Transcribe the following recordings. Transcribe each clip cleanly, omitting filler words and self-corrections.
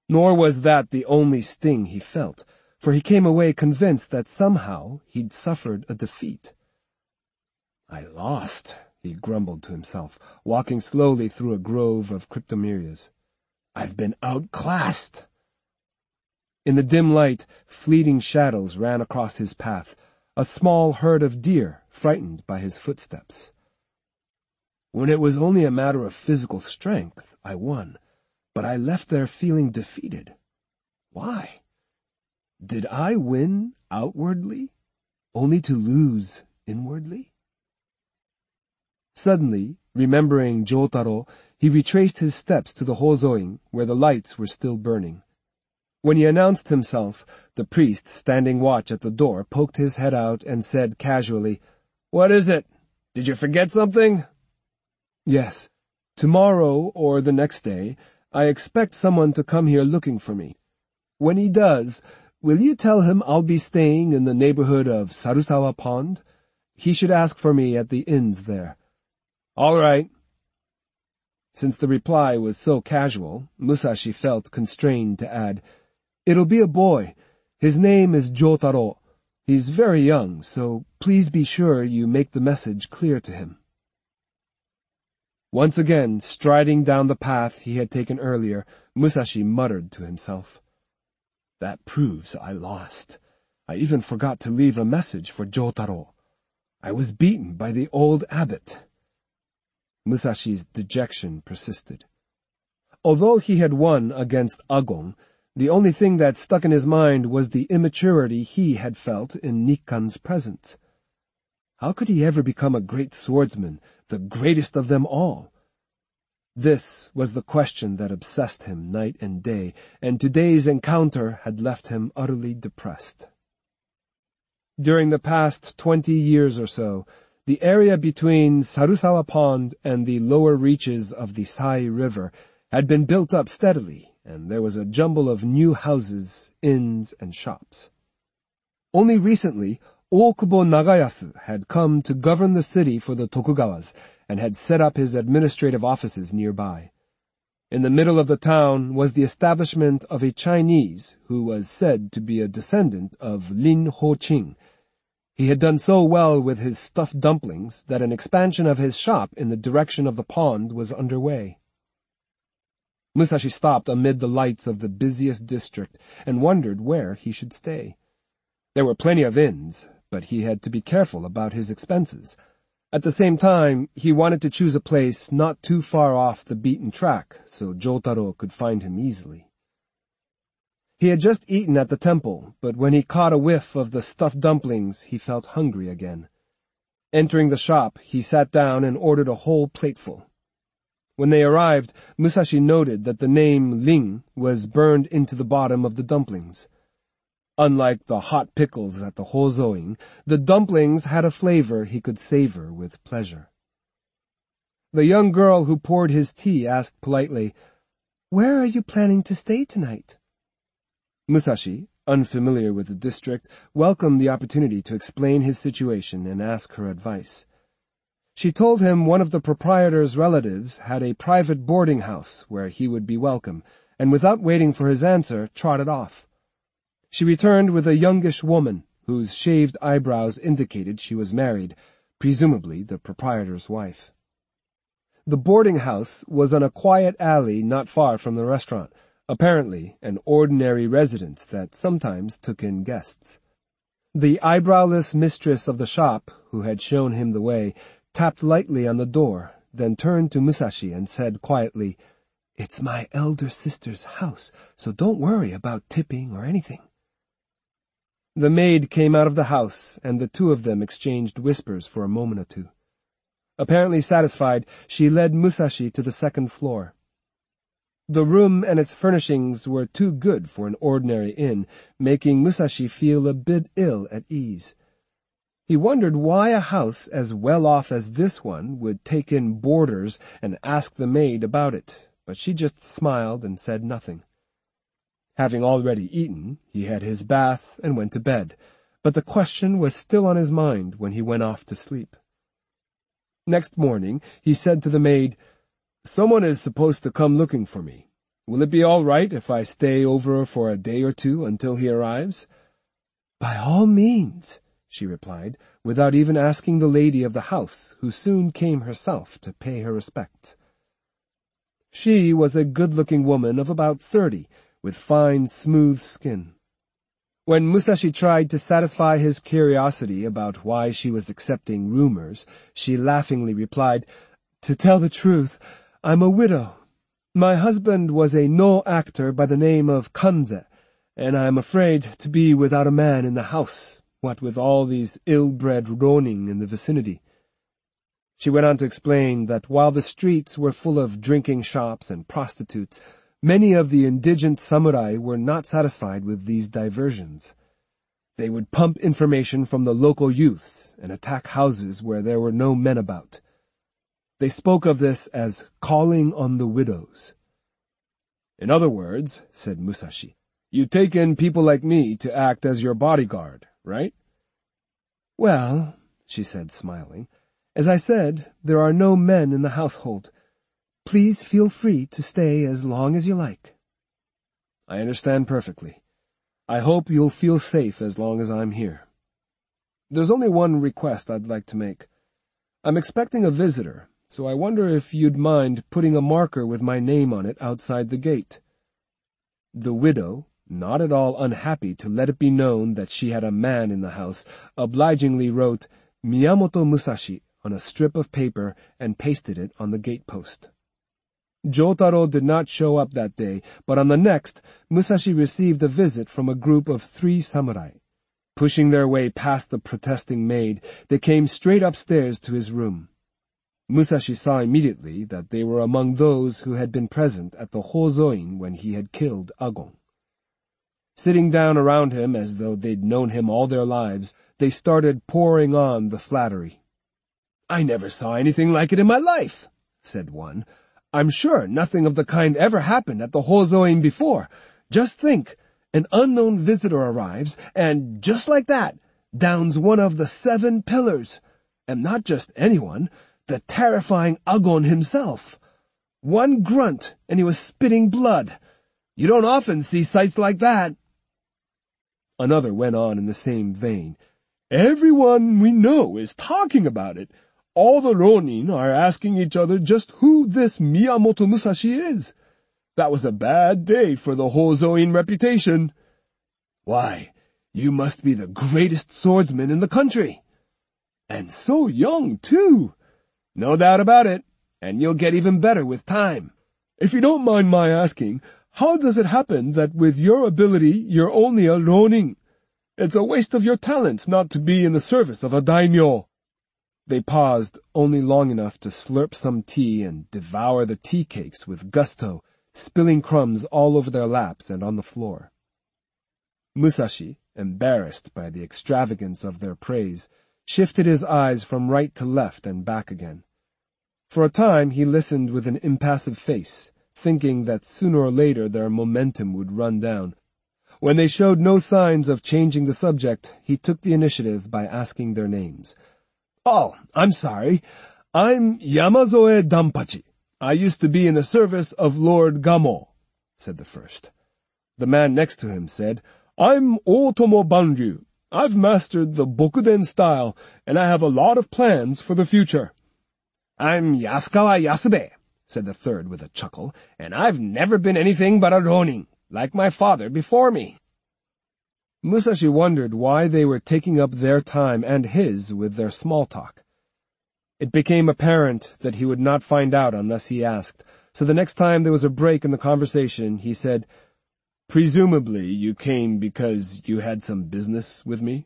Nor was that the only sting he felt, for he came away convinced that somehow he'd suffered a defeat. "I lost," he grumbled to himself, walking slowly through a grove of cryptomerias. "I've been outclassed." In the dim light, fleeting shadows ran across his path, a small herd of deer frightened by his footsteps. "When it was only a matter of physical strength, I won, but I left there feeling defeated. Why? Did I win outwardly, only to lose inwardly?" Suddenly, remembering Jotaro, he retraced his steps to the Hozoin, where the lights were still burning. When he announced himself, the priest standing watch at the door poked his head out and said casually, "What is it? Did you forget something?" "Yes. Tomorrow or the next day, I expect someone to come here looking for me. When he does, will you tell him I'll be staying in the neighborhood of Sarusawa Pond? He should ask for me at the inns there." "All right." Since the reply was so casual, Musashi felt constrained to add, "It'll be a boy. His name is Jotaro. He's very young, so please be sure you make the message clear to him." Once again, striding down the path he had taken earlier, Musashi muttered to himself, "That proves I lost. I even forgot to leave a message for Jotaro. I was beaten by the old abbot." Musashi's dejection persisted. Although he had won against Agon, the only thing that stuck in his mind was the immaturity he had felt in Nikkan's presence. How could he ever become a great swordsman, the greatest of them all? This was the question that obsessed him night and day, and today's encounter had left him utterly depressed. During the past 20 years or so, the area between Sarusawa Pond and the lower reaches of the Sai River had been built up steadily, and there was a jumble of new houses, inns, and shops. Only recently, Okubo Nagayasu had come to govern the city for the Tokugawas and had set up his administrative offices nearby. In the middle of the town was the establishment of a Chinese who was said to be a descendant of Lin Ho-ching. He had done so well with his stuffed dumplings that an expansion of his shop in the direction of the pond was underway. Musashi stopped amid the lights of the busiest district and wondered where he should stay. There were plenty of inns, but he had to be careful about his expenses. At the same time, he wanted to choose a place not too far off the beaten track so Jotaro could find him easily. He had just eaten at the temple, but when he caught a whiff of the stuffed dumplings, he felt hungry again. Entering the shop, he sat down and ordered a whole plateful. When they arrived, Musashi noted that the name Ling was burned into the bottom of the dumplings. Unlike the hot pickles at the Hozoin, the dumplings had a flavor he could savor with pleasure. The young girl who poured his tea asked politely, "Where are you planning to stay tonight?" Musashi, unfamiliar with the district, welcomed the opportunity to explain his situation and ask her advice. She told him one of the proprietor's relatives had a private boarding house where he would be welcome, and without waiting for his answer, trotted off. She returned with a youngish woman, whose shaved eyebrows indicated she was married, presumably the proprietor's wife. The boarding house was on a quiet alley not far from the restaurant, apparently an ordinary residence that sometimes took in guests. The eyebrowless mistress of the shop, who had shown him the way, tapped lightly on the door, then turned to Musashi and said quietly, "It's my elder sister's house, so don't worry about tipping or anything." The maid came out of the house, and the two of them exchanged whispers for a moment or two. Apparently satisfied, she led Musashi to the second floor. The room and its furnishings were too good for an ordinary inn, making Musashi feel a bit ill at ease. He wondered why a house as well off as this one would take in boarders and ask the maid about it, but she just smiled and said nothing. Having already eaten, he had his bath and went to bed, but the question was still on his mind when he went off to sleep. Next morning, he said to the maid, "Someone is supposed to come looking for me. Will it be all right if I stay over for a day or two until he arrives?" "By all means," she replied, without even asking the lady of the house, who soon came herself to pay her respects. She was a good-looking woman of about 30, with fine, smooth skin. When Musashi tried to satisfy his curiosity about why she was accepting rumors, she laughingly replied, "To tell the truth, I'm a widow. My husband was a no actor by the name of Kanze, and I am afraid to be without a man in the house, what with all these ill-bred ronin in the vicinity." She went on to explain that while the streets were full of drinking shops and prostitutes, many of the indigent samurai were not satisfied with these diversions. They would pump information from the local youths and attack houses where there were no men about. They spoke of this as calling on the widows. "In other words," said Musashi, "you take in people like me to act as your bodyguard, right?" "Well," she said, smiling, "as I said, there are no men in the household. Please feel free to stay as long as you like." "I understand perfectly. I hope you'll feel safe as long as I'm here. There's only one request I'd like to make. I'm expecting a visitor, so I wonder if you'd mind putting a marker with my name on it outside the gate." The widow, not at all unhappy to let it be known that she had a man in the house, obligingly wrote Miyamoto Musashi on a strip of paper and pasted it on the gatepost. Jotaro did not show up that day, but on the next, Musashi received a visit from a group of 3 samurai. Pushing their way past the protesting maid, they came straight upstairs to his room. Musashi saw immediately that they were among those who had been present at the Hozoin when he had killed Agon. Sitting down around him as though they'd known him all their lives, they started pouring on the flattery. "I never saw anything like it in my life," said one. "I'm sure nothing of the kind ever happened at the Hozoin before. Just think, an unknown visitor arrives, and just like that, downs one of the 7 pillars. And not just anyone, the terrifying Agon himself. One grunt, and he was spitting blood. You don't often see sights like that." Another went on in the same vein. "Everyone we know is talking about it. All the ronin are asking each other just who this Miyamoto Musashi is. That was a bad day for the Hozoin reputation. Why, you must be the greatest swordsman in the country. And so young, too. No doubt about it, and you'll get even better with time. If you don't mind my asking, how does it happen that with your ability you're only a ronin? It's a waste of your talents not to be in the service of a daimyo." They paused only long enough to slurp some tea and devour the tea cakes with gusto, spilling crumbs all over their laps and on the floor. Musashi, embarrassed by the extravagance of their praise, shifted his eyes from right to left and back again. For a time he listened with an impassive face, thinking that sooner or later their momentum would run down. When they showed no signs of changing the subject, he took the initiative by asking their names. "Oh, I'm sorry. I'm Yamazoe Dampachi. I used to be in the service of Lord Gamo," said the first. The man next to him said, "I'm Otomo Banryu. I've mastered the Bokuden style, and I have a lot of plans for the future." "I'm Yasukawa Yasube," said the third with a chuckle, "and I've never been anything but a ronin, like my father before me." Musashi wondered why they were taking up their time and his with their small talk. It became apparent that he would not find out unless he asked, so the next time there was a break in the conversation, he said, "Presumably you came because you had some business with me?"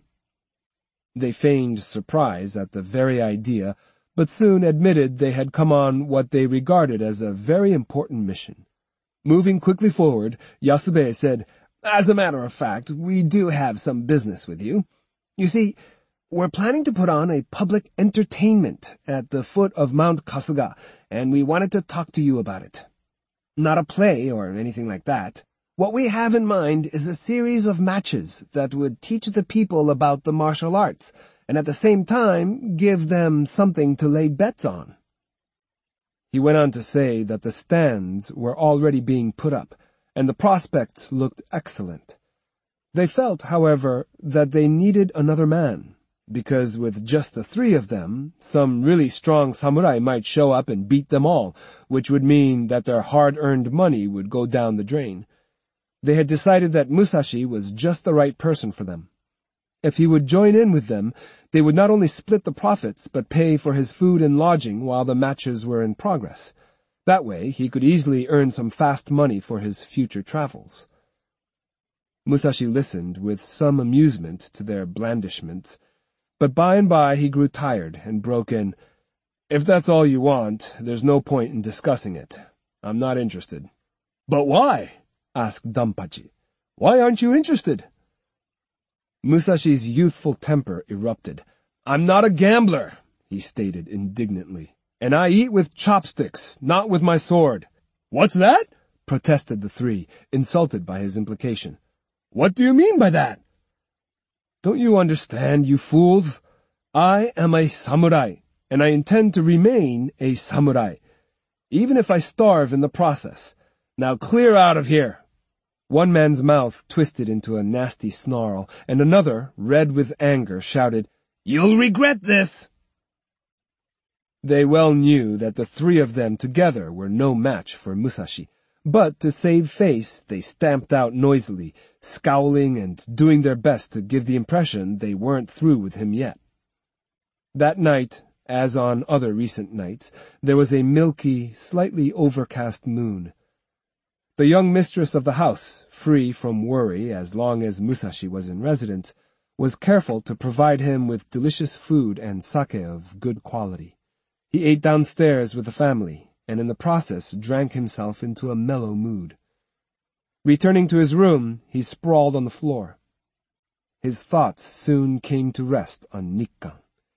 They feigned surprise at the very idea, but soon admitted they had come on what they regarded as a very important mission. Moving quickly forward, Yasube said, "As a matter of fact, we do have some business with you. You see, we're planning to put on a public entertainment at the foot of Mount Kasuga, and we wanted to talk to you about it. Not a play or anything like that. What we have in mind is a series of matches that would teach the people about the martial arts, and at the same time give them something to lay bets on." He went on to say that the stands were already being put up, and the prospects looked excellent. They felt, however, that they needed another man, because with just the three of them, some really strong samurai might show up and beat them all, which would mean that their hard-earned money would go down the drain. They had decided that Musashi was just the right person for them. If he would join in with them, they would not only split the profits, but pay for his food and lodging while the matches were in progress. That way, he could easily earn some fast money for his future travels. Musashi listened with some amusement to their blandishments, but by and by he grew tired and broke in, "If that's all you want, there's no point in discussing it. I'm not interested." "But why?" asked Danpachi. "Why aren't you interested?" Musashi's youthful temper erupted. "I'm not a gambler," he stated indignantly, "and I eat with chopsticks, not with my sword." "What's that?" protested the three, insulted by his implication. "What do you mean by that?" "Don't you understand, you fools? I am a samurai, and I intend to remain a samurai, even if I starve in the process. Now clear out of here." One man's mouth twisted into a nasty snarl, and another, red with anger, shouted, "You'll regret this!" They well knew that the three of them together were no match for Musashi, but to save face, they stamped out noisily, scowling and doing their best to give the impression they weren't through with him yet. That night, as on other recent nights, there was a milky, slightly overcast moon. The young mistress of the house, free from worry as long as Musashi was in residence, was careful to provide him with delicious food and sake of good quality. He ate downstairs with the family, and in the process drank himself into a mellow mood. Returning to his room, he sprawled on the floor. His thoughts soon came to rest on Nikkan.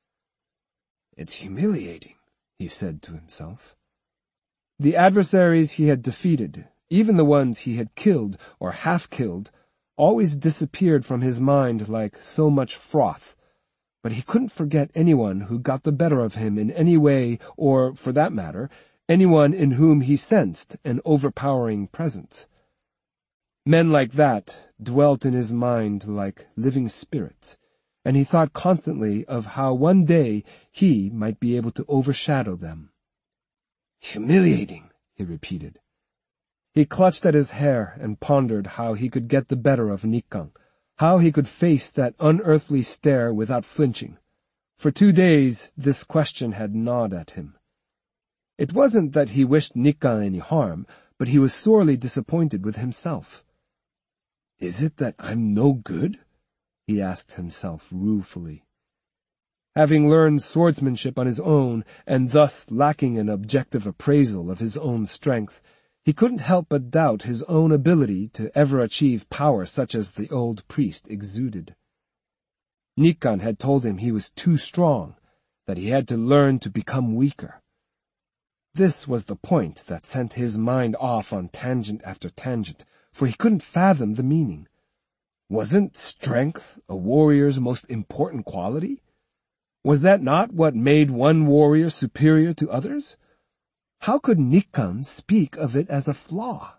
"It's humiliating," he said to himself. The adversaries he had defeated, even the ones he had killed or half-killed, always disappeared from his mind like so much froth, but he couldn't forget anyone who got the better of him in any way, or, for that matter, anyone in whom he sensed an overpowering presence. Men like that dwelt in his mind like living spirits, and he thought constantly of how one day he might be able to overshadow them. "Humiliating," he repeated. He clutched at his hair and pondered how he could get the better of Nikkan, how he could face that unearthly stare without flinching. For 2 days this question had gnawed at him. It wasn't that he wished Nikkan any harm, but he was sorely disappointed with himself. "Is it that I'm no good?" he asked himself ruefully. Having learned swordsmanship on his own, and thus lacking an objective appraisal of his own strength, he couldn't help but doubt his own ability to ever achieve power such as the old priest exuded. Nikkan had told him he was too strong, that he had to learn to become weaker. This was the point that sent his mind off on tangent after tangent, for he couldn't fathom the meaning. Wasn't strength a warrior's most important quality? Was that not what made one warrior superior to others? How could Nikkan speak of it as a flaw?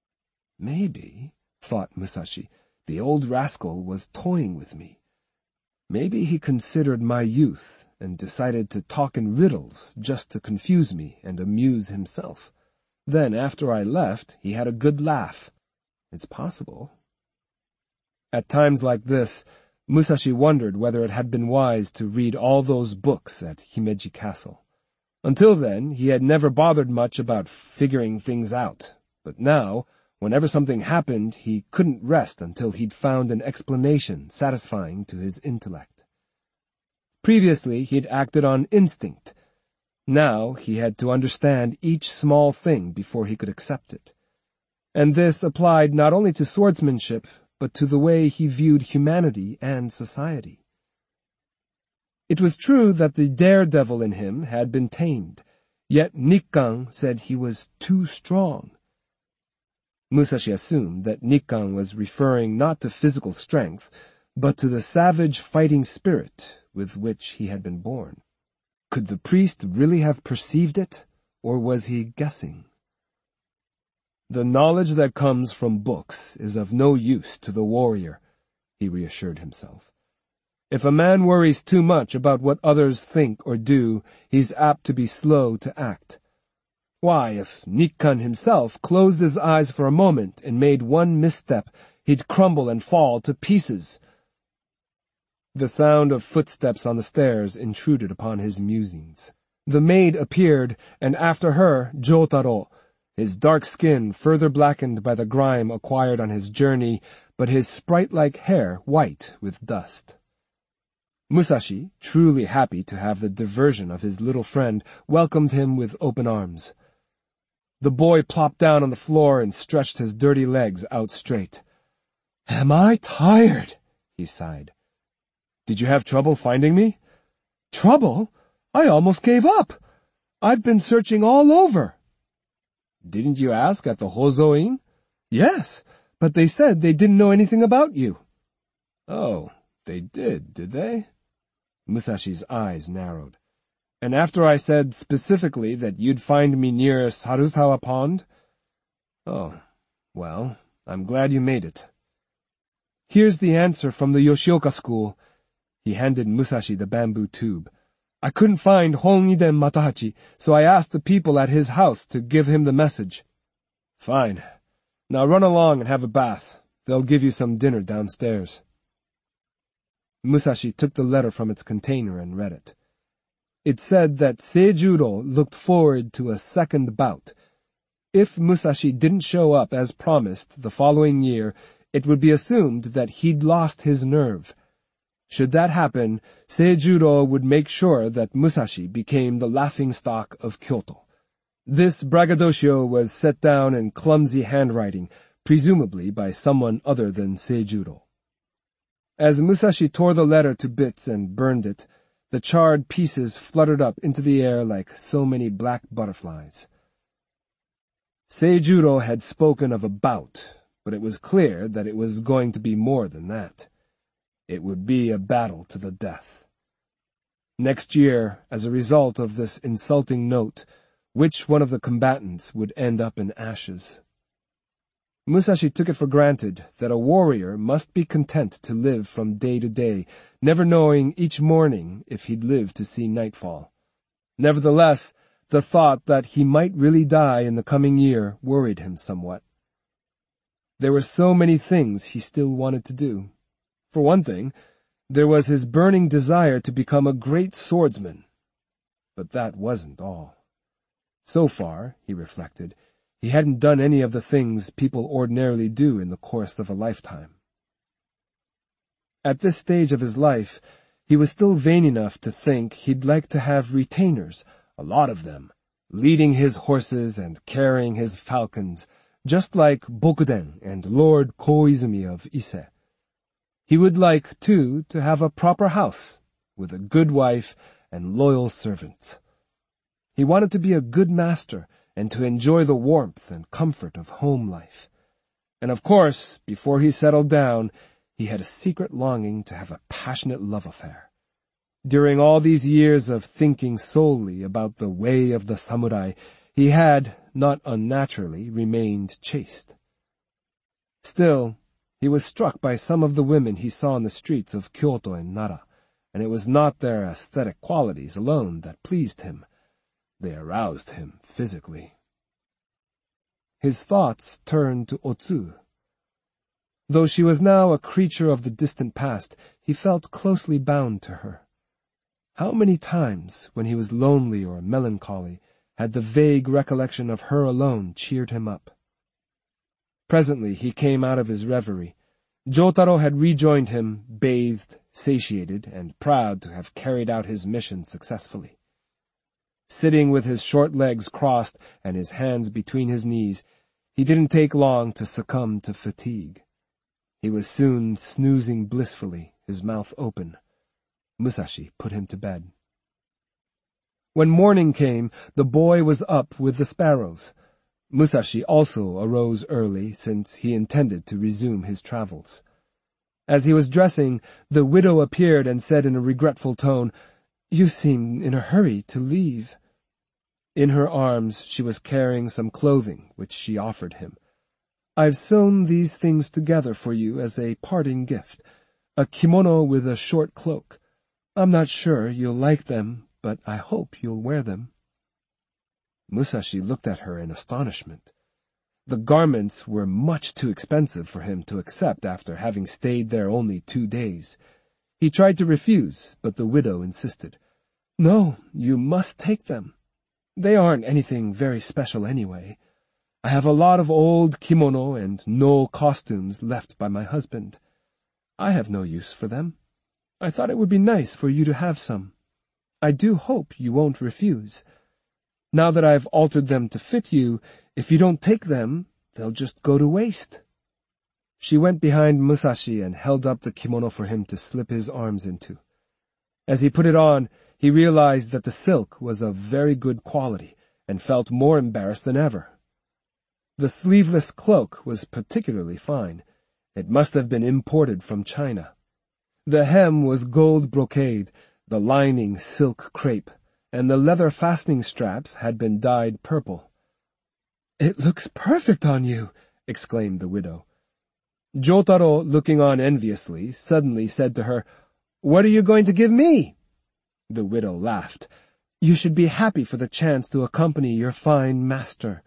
Maybe, thought Musashi, the old rascal was toying with me. Maybe he considered my youth and decided to talk in riddles just to confuse me and amuse himself. Then, after I left, he had a good laugh. It's possible. At times like this, Musashi wondered whether it had been wise to read all those books at Himeji Castle. Until then, he had never bothered much about figuring things out, but now, whenever something happened, he couldn't rest until he'd found an explanation satisfying to his intellect. Previously, he'd acted on instinct. Now, he had to understand each small thing before he could accept it. And this applied not only to swordsmanship, but to the way he viewed humanity and society. It was true that the daredevil in him had been tamed, yet Nikkan said he was too strong. Musashi assumed that Nikkan was referring not to physical strength, but to the savage fighting spirit with which he had been born. Could the priest really have perceived it? or was he guessing? The knowledge that comes from books is of no use to the warrior, he reassured himself. If a man worries too much about what others think or do, he's apt to be slow to act. Why, if Nikkan himself closed his eyes for a moment and made one misstep, he'd crumble and fall to pieces. The sound of footsteps on the stairs intruded upon his musings. The maid appeared, and after her, Jotaro, his dark skin further blackened by the grime acquired on his journey, but his sprite-like hair white with dust. Musashi, truly happy to have the diversion of his little friend, welcomed him with open arms. The boy plopped down on the floor and stretched his dirty legs out straight. "Am I tired?" he sighed. "Did you have trouble finding me?" "Trouble? I almost gave up. I've been searching all over." "Didn't you ask at the Hozo-in?" "Yes, but they said they didn't know anything about you." "Oh, they did they?" Musashi's eyes narrowed. "And after I said specifically that you'd find me near Sarusawa Pond?" "Oh, well, I'm glad you made it." "Here's the answer from the Yoshioka school." He handed Musashi the bamboo tube. "I couldn't find Hon-Iden Matahachi, so I asked the people at his house to give him the message." "Fine. Now run along and have a bath. They'll give you some dinner downstairs." Musashi took the letter from its container and read it. It said that Seijuro looked forward to a second bout. If Musashi didn't show up as promised the following year, it would be assumed that he'd lost his nerve. Should that happen, Seijuro would make sure that Musashi became the laughingstock of Kyoto. This braggadocio was set down in clumsy handwriting, presumably by someone other than Seijuro. As Musashi tore the letter to bits and burned it, the charred pieces fluttered up into the air like so many black butterflies. Seijuro had spoken of a bout, but it was clear that it was going to be more than that. It would be a battle to the death. Next year, as a result of this insulting note, which one of the combatants would end up in ashes? Musashi took it for granted that a warrior must be content to live from day to day, never knowing each morning if he'd live to see nightfall. Nevertheless, the thought that he might really die in the coming year worried him somewhat. There were so many things he still wanted to do. For one thing, there was his burning desire to become a great swordsman. But that wasn't all. So far, he reflected, he hadn't done any of the things people ordinarily do in the course of a lifetime. At this stage of his life, he was still vain enough to think he'd like to have retainers, a lot of them, leading his horses and carrying his falcons, just like Bokuden and Lord Koizumi of Ise. He would like, too, to have a proper house, with a good wife and loyal servants. He wanted to be a good master and to enjoy the warmth and comfort of home life. And of course, before he settled down, he had a secret longing to have a passionate love affair. During all these years of thinking solely about the way of the samurai, he had, not unnaturally, remained chaste. Still, he was struck by some of the women he saw in the streets of Kyoto and Nara, and it was not their aesthetic qualities alone that pleased him. They aroused him physically. His thoughts turned to Otsu. Though she was now a creature of the distant past, he felt closely bound to her. How many times, when he was lonely or melancholy, had the vague recollection of her alone cheered him up? Presently he came out of his reverie. Jotaro had rejoined him, bathed, satiated, and proud to have carried out his mission successfully. Sitting with his short legs crossed and his hands between his knees, he didn't take long to succumb to fatigue. He was soon snoozing blissfully, his mouth open. Musashi put him to bed. When morning came, the boy was up with the sparrows. Musashi also arose early, since he intended to resume his travels. As he was dressing, the widow appeared and said in a regretful tone, "You seem in a hurry to leave." In her arms she was carrying some clothing, which she offered him. "I've sewn these things together for you as a parting gift. A kimono with a short cloak. I'm not sure you'll like them, but I hope you'll wear them." Musashi looked at her in astonishment. The garments were much too expensive for him to accept after having stayed there only 2 days. He tried to refuse, but the widow insisted. "No, you must take them. They aren't anything very special anyway. I have a lot of old kimono and no costumes left by my husband. I have no use for them. I thought it would be nice for you to have some. I do hope you won't refuse. Now that I've altered them to fit you, if you don't take them, they'll just go to waste." She went behind Musashi and held up the kimono for him to slip his arms into. As he put it on, he realized that the silk was of very good quality and felt more embarrassed than ever. The sleeveless cloak was particularly fine. It must have been imported from China. The hem was gold brocade, the lining silk crepe, and the leather fastening straps had been dyed purple. "It looks perfect on you," exclaimed the widow. Jotaro, looking on enviously, suddenly said to her, "What are you going to give me?" The widow laughed. "You should be happy for the chance to accompany your fine master."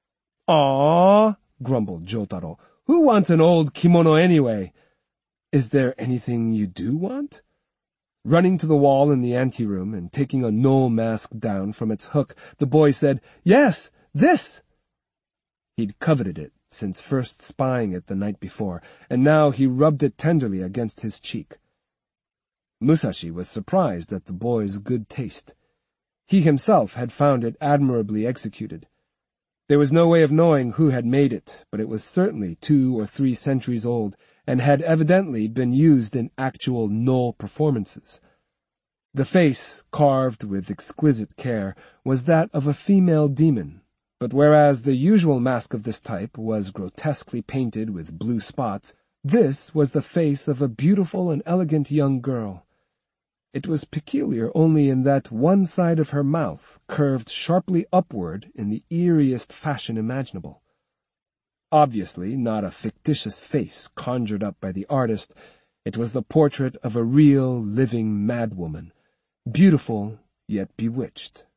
"Aw," grumbled Jotaro. "Who wants an old kimono anyway?" "Is there anything you do want?" Running to the wall in the anteroom and taking a no mask down from its hook, the boy said, "Yes, this!" He'd coveted it since first spying it the night before, and now he rubbed it tenderly against his cheek. Musashi was surprised at the boy's good taste. He himself had found it admirably executed. There was no way of knowing who had made it, but it was certainly 2 or 3 centuries old, and had evidently been used in actual no performances. The face, carved with exquisite care, was that of a female demon, but whereas the usual mask of this type was grotesquely painted with blue spots, this was the face of a beautiful and elegant young girl. It was peculiar only in that one side of her mouth curved sharply upward in the eeriest fashion imaginable. Obviously not a fictitious face conjured up by the artist, it was the portrait of a real, living madwoman, beautiful yet bewitched.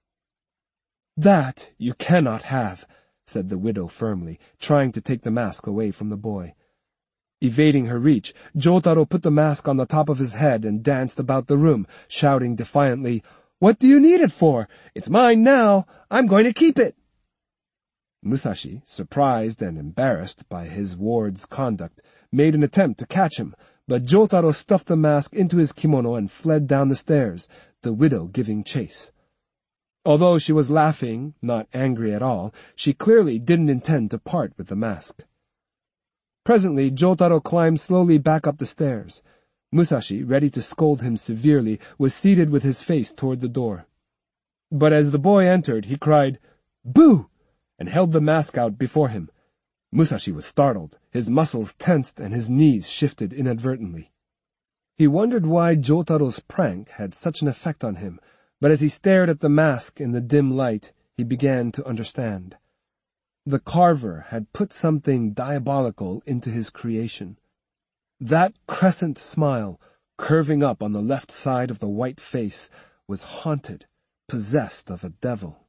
"That you cannot have," said the widow firmly, trying to take the mask away from the boy. Evading her reach, Jotaro put the mask on the top of his head and danced about the room, shouting defiantly, "What do you need it for? It's mine now. I'm going to keep it." Musashi, surprised and embarrassed by his ward's conduct, made an attempt to catch him, but Jotaro stuffed the mask into his kimono and fled down the stairs, the widow giving chase. Although she was laughing, not angry at all, she clearly didn't intend to part with the mask. Presently, Jotaro climbed slowly back up the stairs. Musashi, ready to scold him severely, was seated with his face toward the door. But as the boy entered, he cried, "Boo!" and held the mask out before him. Musashi was startled, his muscles tensed and his knees shifted inadvertently. He wondered why Jotaro's prank had such an effect on him, but as he stared at the mask in the dim light, he began to understand. The carver had put something diabolical into his creation. That crescent smile, curving up on the left side of the white face, was haunted, possessed of a devil.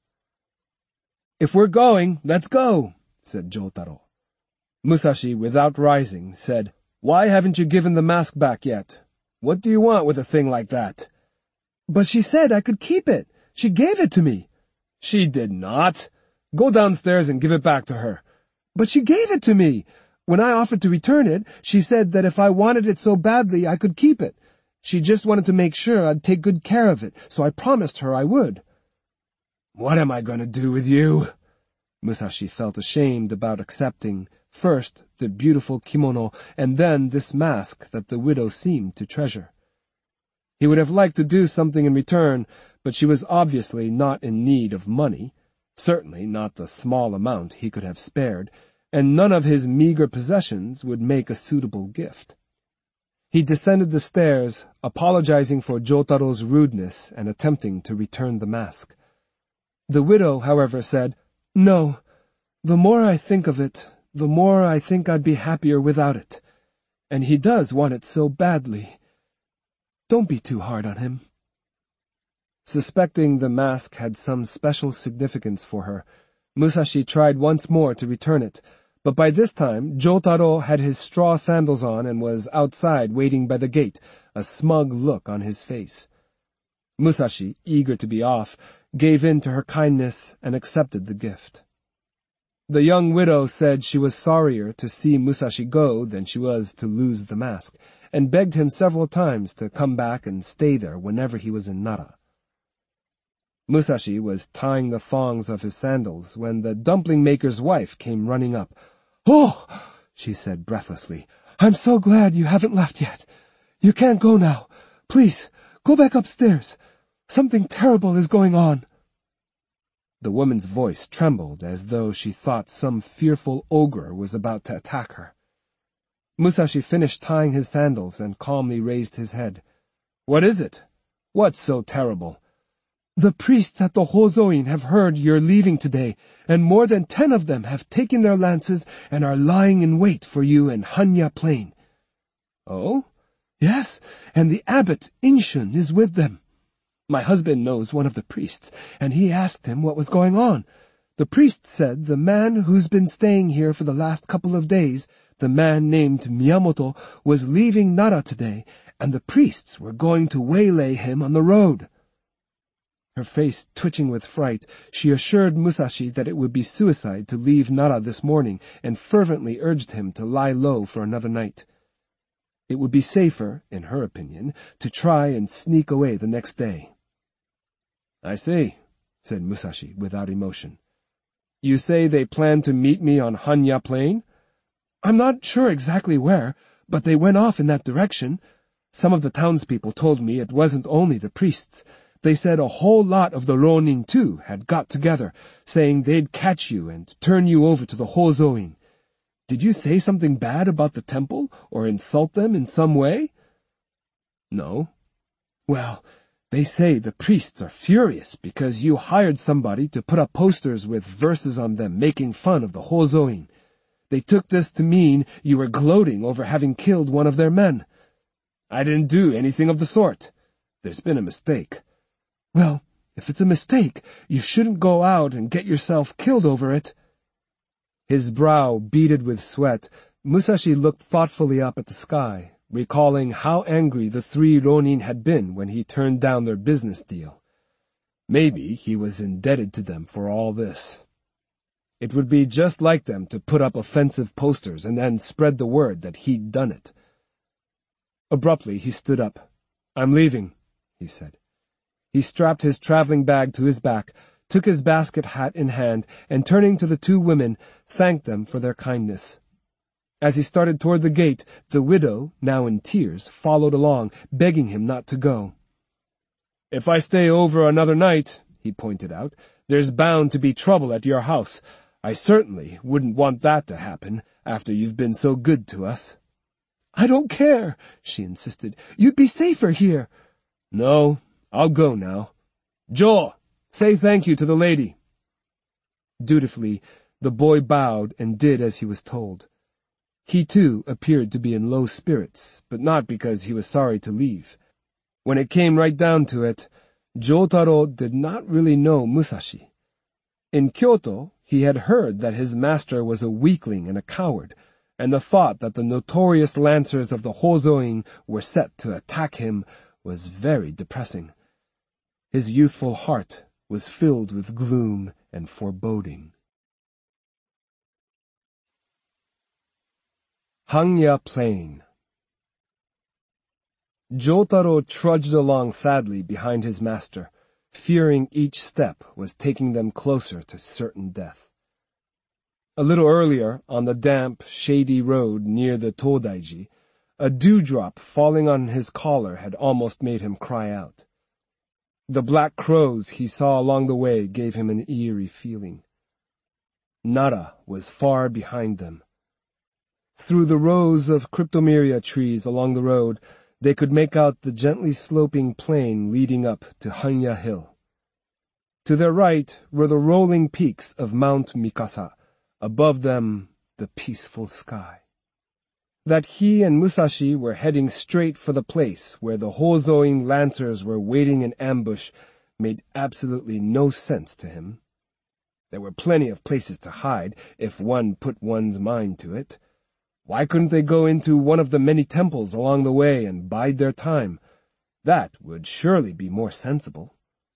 "If we're going, let's go," said Jotaro. Musashi, without rising, said, "Why haven't you given the mask back yet? What do you want with a thing like that?" "But she said I could keep it. She gave it to me." "She did not. Go downstairs and give it back to her." "But she gave it to me. When I offered to return it, she said that if I wanted it so badly, I could keep it. She just wanted to make sure I'd take good care of it, so I promised her I would." "What am I going to do with you?" Musashi felt ashamed about accepting, first, the beautiful kimono, and then this mask that the widow seemed to treasure. He would have liked to do something in return, but she was obviously not in need of money, certainly not the small amount he could have spared, and none of his meager possessions would make a suitable gift. He descended the stairs, apologizing for Jotaro's rudeness and attempting to return the mask. The widow, however, said, "No, the more I think of it, the more I think I'd be happier without it. And he does want it so badly. Don't be too hard on him." Suspecting the mask had some special significance for her, Musashi tried once more to return it, but by this time Jotaro had his straw sandals on and was outside waiting by the gate, a smug look on his face. Musashi, eager to be off, gave in to her kindness and accepted the gift. The young widow said she was sorrier to see Musashi go than she was to lose the mask, and begged him several times to come back and stay there whenever he was in Nara. Musashi was tying the thongs of his sandals when the dumpling-maker's wife came running up. "Oh," she said breathlessly, "I'm so glad you haven't left yet. You can't go now. Please, go back upstairs. Something terrible is going on." The woman's voice trembled as though she thought some fearful ogre was about to attack her. Musashi finished tying his sandals and calmly raised his head. "What is it? What's so terrible?" "The priests at the Hozoin have heard you're leaving today, and more than 10 of them have taken their lances and are lying in wait for you in Hanya Plain." "Oh?" "Yes, and the abbot, Inshun, is with them. My husband knows one of the priests, and he asked him what was going on. The priest said the man who's been staying here for the last couple of days, the man named Miyamoto, was leaving Nara today, and the priests were going to waylay him on the road." Her face twitching with fright, she assured Musashi that it would be suicide to leave Nara this morning, and fervently urged him to lie low for another night. It would be safer, in her opinion, to try and sneak away the next day. "I see," said Musashi without emotion. "You say they plan to meet me on Hanya Plain?" "I'm not sure exactly where, but they went off in that direction. Some of the townspeople told me it wasn't only the priests. They said a whole lot of the Ronin, too, had got together, saying they'd catch you and turn you over to the Hozoin. Did you say something bad about the temple, or insult them in some way?" "No." "Well, they say the priests are furious because you hired somebody to put up posters with verses on them making fun of the Hozoin. They took this to mean you were gloating over having killed one of their men." "I didn't do anything of the sort. There's been a mistake." "Well, if it's a mistake, you shouldn't go out and get yourself killed over it." His brow beaded with sweat, Musashi looked thoughtfully up at the sky, recalling how angry the 3 Ronin had been when he turned down their business deal. Maybe he was indebted to them for all this. It would be just like them to put up offensive posters and then spread the word that he'd done it. Abruptly, he stood up. "I'm leaving," he said. He strapped his traveling bag to his back, took his basket hat in hand, and turning to the 2 women, thanked them for their kindness. As he started toward the gate, the widow, now in tears, followed along, begging him not to go. "If I stay over another night," he pointed out, "there's bound to be trouble at your house. I certainly wouldn't want that to happen after you've been so good to us." "I don't care," she insisted. "You'd be safer here." "No, I'll go now. Jo, say thank you to the lady." Dutifully, the boy bowed and did as he was told. He, too, appeared to be in low spirits, but not because he was sorry to leave. When it came right down to it, Jotaro did not really know Musashi. In Kyoto, he had heard that his master was a weakling and a coward, and the thought that the notorious lancers of the Hozoin were set to attack him was very depressing. His youthful heart was filled with gloom and foreboding. Hanya Plain. Jotaro trudged along sadly behind his master, fearing each step was taking them closer to certain death. A little earlier, on the damp, shady road near the Todaiji, a dewdrop falling on his collar had almost made him cry out. The black crows he saw along the way gave him an eerie feeling. Nara was far behind them. Through the rows of cryptomeria trees along the road, they could make out the gently sloping plain leading up to Hanya Hill. To their right were the rolling peaks of Mount Mikasa, above them the peaceful sky. That he and Musashi were heading straight for the place where the Hozoin lancers were waiting in ambush made absolutely no sense to him. There were plenty of places to hide if one put one's mind to it. Why couldn't they go into one of the many temples along the way and bide their time? That would surely be more sensible.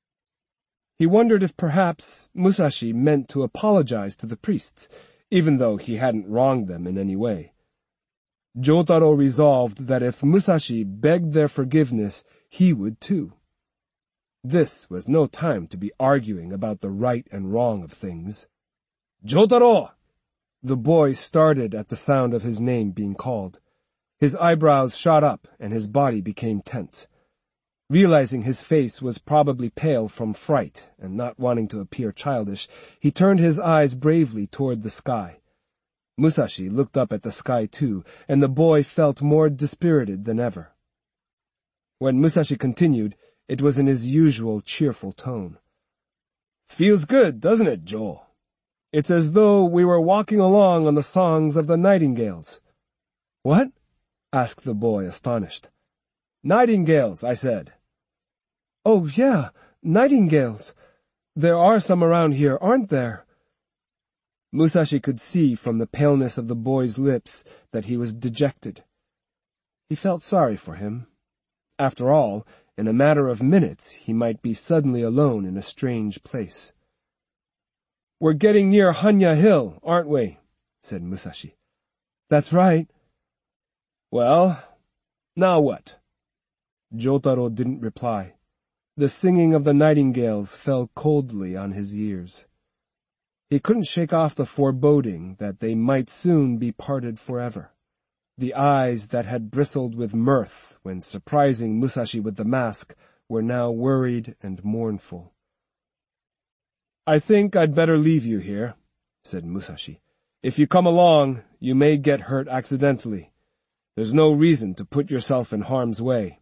He wondered if perhaps Musashi meant to apologize to the priests, even though he hadn't wronged them in any way. Jotaro resolved that if Musashi begged their forgiveness, he would too. This was no time to be arguing about the right and wrong of things. "Jotaro!" The boy started at the sound of his name being called. His eyebrows shot up and his body became tense. Realizing his face was probably pale from fright and not wanting to appear childish, he turned his eyes bravely toward the sky. Musashi looked up at the sky too, and the boy felt more dispirited than ever. When Musashi continued, it was in his usual cheerful tone. "Feels good, doesn't it, Joe? It's as though we were walking along on the songs of the nightingales." "What?" asked the boy, astonished. "Nightingales, I said." "Oh, yeah, nightingales. There are some around here, aren't there?" Musashi could see from the paleness of the boy's lips that he was dejected. He felt sorry for him. After all, in a matter of minutes, he might be suddenly alone in a strange place. "We're getting near Hanya Hill, aren't we?" said Musashi. "That's right." "Well, now what?" Jotaro didn't reply. The singing of the nightingales fell coldly on his ears. He couldn't shake off the foreboding that they might soon be parted forever. The eyes that had bristled with mirth when surprising Musashi with the mask were now worried and mournful. "I think I'd better leave you here," said Musashi. "If you come along, you may get hurt accidentally. There's no reason to put yourself in harm's way."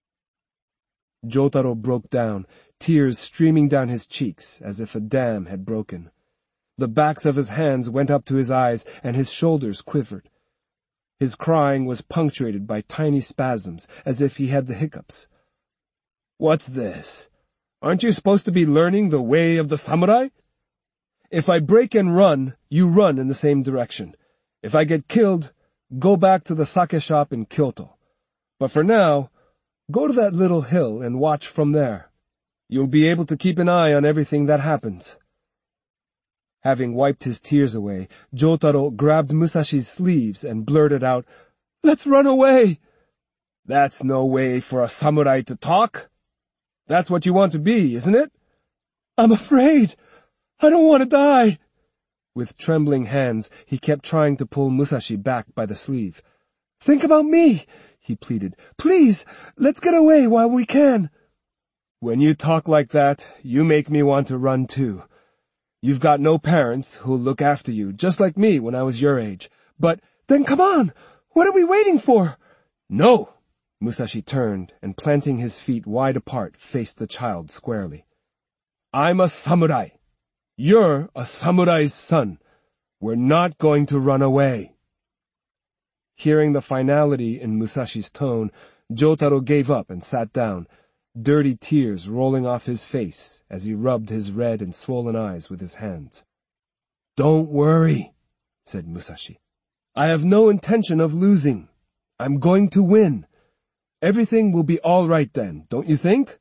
Jotaro broke down, tears streaming down his cheeks as if a dam had broken. The backs of his hands went up to his eyes and his shoulders quivered. His crying was punctuated by tiny spasms, as if he had the hiccups. "What's this? Aren't you supposed to be learning the way of the samurai? If I break and run, you run in the same direction. If I get killed, go back to the sake shop in Kyoto. But for now, go to that little hill and watch from there. You'll be able to keep an eye on everything that happens." Having wiped his tears away, Jotaro grabbed Musashi's sleeves and blurted out, "Let's run away!" "That's no way for a samurai to talk. That's what you want to be, isn't it?" "I'm afraid. I don't want to die." With trembling hands, he kept trying to pull Musashi back by the sleeve. "Think about me," he pleaded. "Please, let's get away while we can." "When you talk like that, you make me want to run too. You've got no parents who'll look after you, just like me when I was your age. But then come on! What are we waiting for?" "No!" Musashi turned and, planting his feet wide apart, faced the child squarely. "I'm a samurai. You're a samurai's son. We're not going to run away." Hearing the finality in Musashi's tone, Jotaro gave up and sat down, dirty tears rolling off his face as he rubbed his red and swollen eyes with his hands. "Don't worry," said Musashi. "I have no intention of losing. I'm going to win. Everything will be all right then, don't you think?"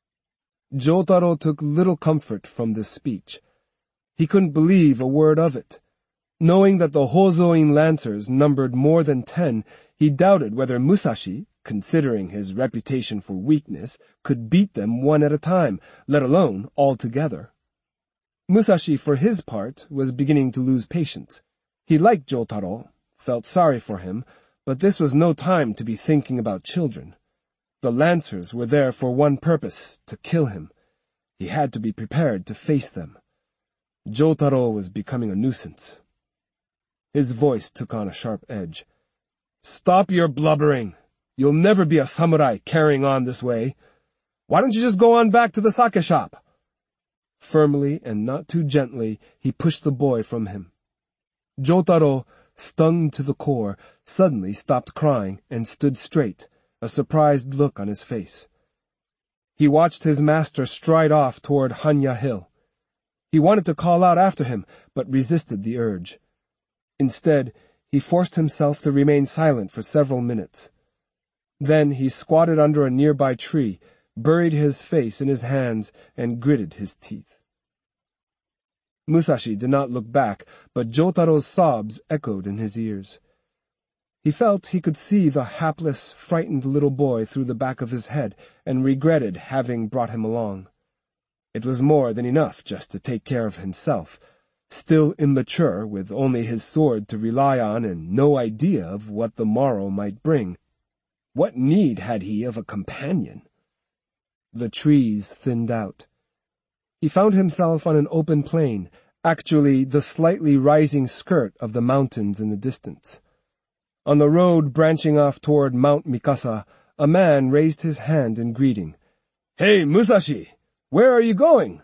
Jotaro took little comfort from this speech. He couldn't believe a word of it. Knowing that the Hozoin lancers numbered more than 10, he doubted whether Musashi, considering his reputation for weakness, could beat them one at a time, let alone all together. Musashi, for his part, was beginning to lose patience. He liked Jotaro, felt sorry for him, but this was no time to be thinking about children. The lancers were there for one purpose, to kill him. He had to be prepared to face them. Jotaro was becoming a nuisance. His voice took on a sharp edge. "Stop your blubbering. You'll never be a samurai carrying on this way. Why don't you just go on back to the sake shop?" Firmly and not too gently, he pushed the boy from him. Jotaro, stung to the core, suddenly stopped crying and stood straight, a surprised look on his face. He watched his master stride off toward Hanya Hill. He wanted to call out after him, but resisted the urge. Instead, he forced himself to remain silent for several minutes. Then he squatted under a nearby tree, buried his face in his hands, and gritted his teeth. Musashi did not look back, but Jotaro's sobs echoed in his ears. He felt he could see the hapless, frightened little boy through the back of his head, and regretted having brought him along. It was more than enough just to take care of himself, still immature, with only his sword to rely on and no idea of what the morrow might bring. What need had he of a companion? The trees thinned out. He found himself on an open plain, actually the slightly rising skirt of the mountains in the distance. On the road branching off toward Mount Mikasa, a man raised his hand in greeting. "Hey, Musashi! Where are you going?"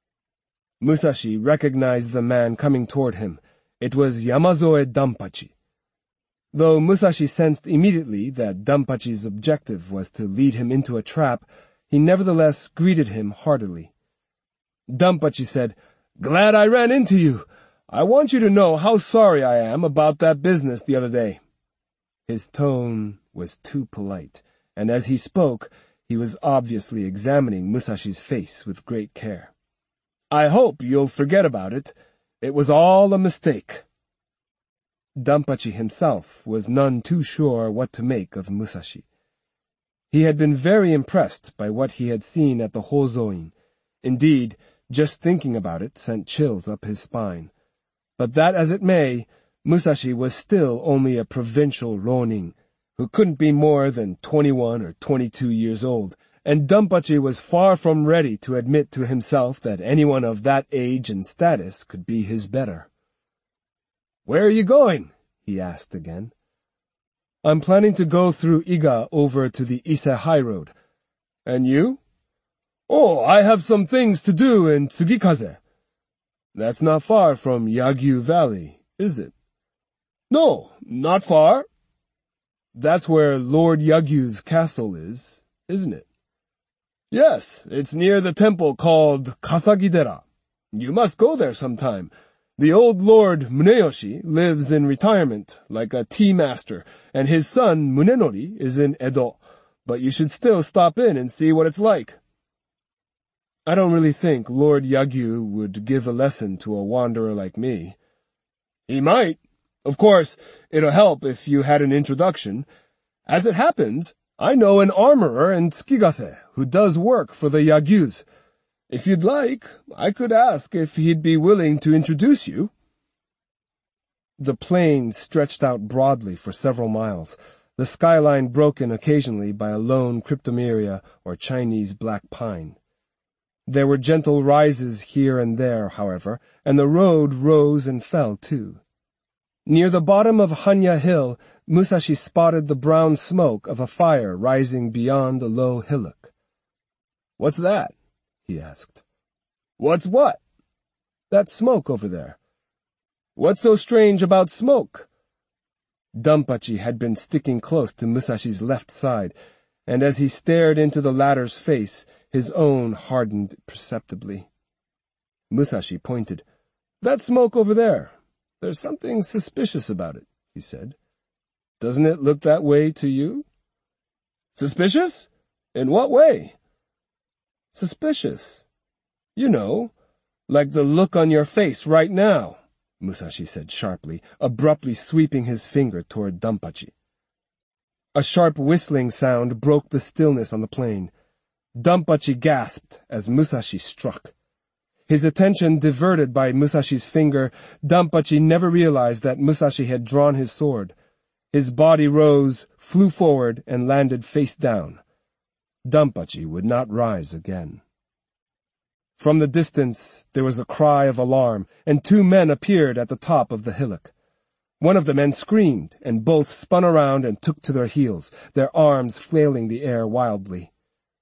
Musashi recognized the man coming toward him. It was Yamazoe Dampachi. Though Musashi sensed immediately that Dampachi's objective was to lead him into a trap, he nevertheless greeted him heartily. Dampachi said, "Glad I ran into you. I want you to know how sorry I am about that business the other day." His tone was too polite, and as he spoke, he was obviously examining Musashi's face with great care. "I hope you'll forget about it. It was all a mistake." Dampachi himself was none too sure what to make of Musashi. He had been very impressed by what he had seen at the Hozoin. Indeed, just thinking about it sent chills up his spine. But that as it may, Musashi was still only a provincial ronin, who couldn't be more than 21 or 22 years old, and Dampachi was far from ready to admit to himself that anyone of that age and status could be his better. "Where are you going?" he asked again. "I'm planning to go through Iga over to the Ise High Road. And you?" "Oh, I have some things to do in Tsugikaze." "That's not far from Yagyu Valley, is it?" "No, not far." "That's where Lord Yagyu's castle is, isn't it?" "Yes, it's near the temple called Kasagi-dera. You must go there sometime. The old Lord Muneyoshi lives in retirement, like a tea master, and his son Munenori is in Edo, but you should still stop in and see what it's like." "I don't really think Lord Yagyu would give a lesson to a wanderer like me." "He might. Of course, it'll help if you had an introduction. As it happens, I know an armorer in Tsukigase who does work for the Yagyus. If you'd like, I could ask if he'd be willing to introduce you." The plain stretched out broadly for several miles, the skyline broken occasionally by a lone cryptomeria or Chinese black pine. There were gentle rises here and there, however, and the road rose and fell too. Near the bottom of Hanya Hill, Musashi spotted the brown smoke of a fire rising beyond a low hillock. "What's that?" he asked. "What's what?" "That smoke over there." "What's so strange about smoke?" Dampachi had been sticking close to Musashi's left side, and as he stared into the latter's face, his own hardened perceptibly. Musashi pointed. "That smoke over there. There's something suspicious about it," he said. "Doesn't it look that way to you?" "Suspicious? In what way?" "Suspicious. You know, like the look on your face right now," Musashi said sharply, abruptly sweeping his finger toward Dampachi. A sharp whistling sound broke the stillness on the plain. Dampachi gasped as Musashi struck. His attention diverted by Musashi's finger, Dampachi never realized that Musashi had drawn his sword. His body rose, flew forward, and landed face down. Dampachi would not rise again. From the distance, there was a cry of alarm, and two men appeared at the top of the hillock. One of the men screamed, and both spun around and took to their heels, their arms flailing the air wildly.